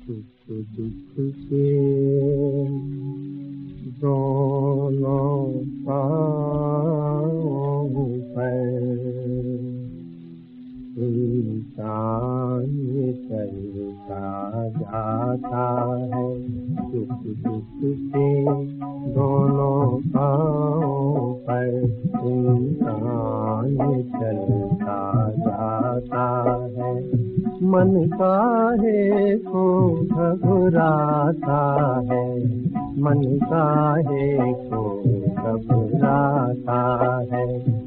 सुख दुख के दोनों पाँव पर इंसान चलता जाता है। सुख दुख के दोनों पाँव पर इंसान चलता जाता है। मन काहे को घबराता है, मन काहे को घबराता है।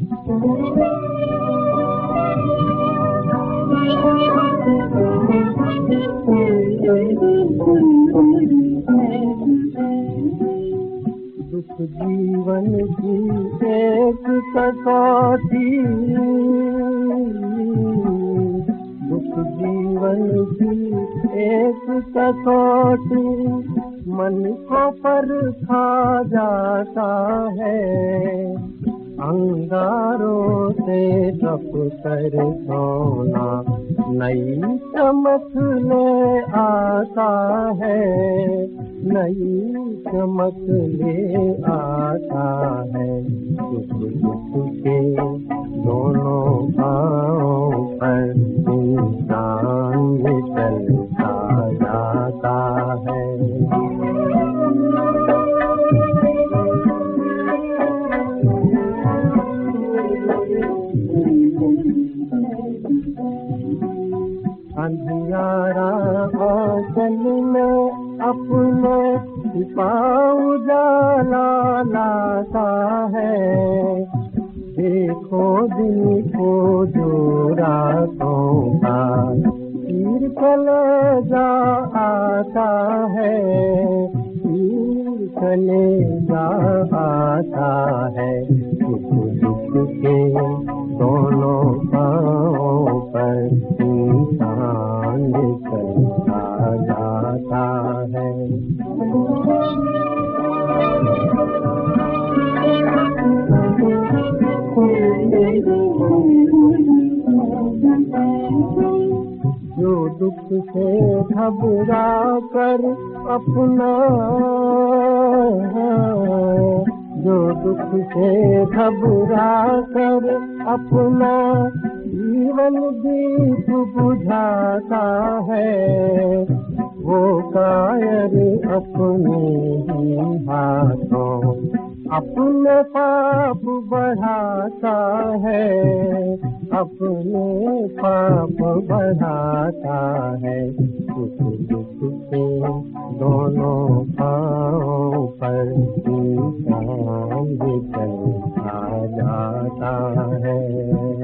दुख जीवन की एक कसौटी, दुख जीवन की एक कसौटी मन को परखा जाता है। अंगारों से टप कर सोना नई चमक ले आता है, नई चमक ले आता है। सुख दुख के दोनों पाँव पर इंसान चलता जाता है। अंधियारा आंचल में अपने छिपाऊ उजाला लाता है। देखो दिन को जो रातों का तीर कलेजा आता है, तीर कलेजा आता है। सुख दुख के दोनों पाँव पर इंसान चलता जाता है। जो दुख से घबरा कर अपना, जो दुख से घबरा कर अपना जीवन दीप बुझाता है। वो कायर अपने ही हाथों अपने पाप बढ़ाता है, अपने पाप बढ़ाता है। सुख दुख के दोनों पाँव पर इंसान चलता जाता है।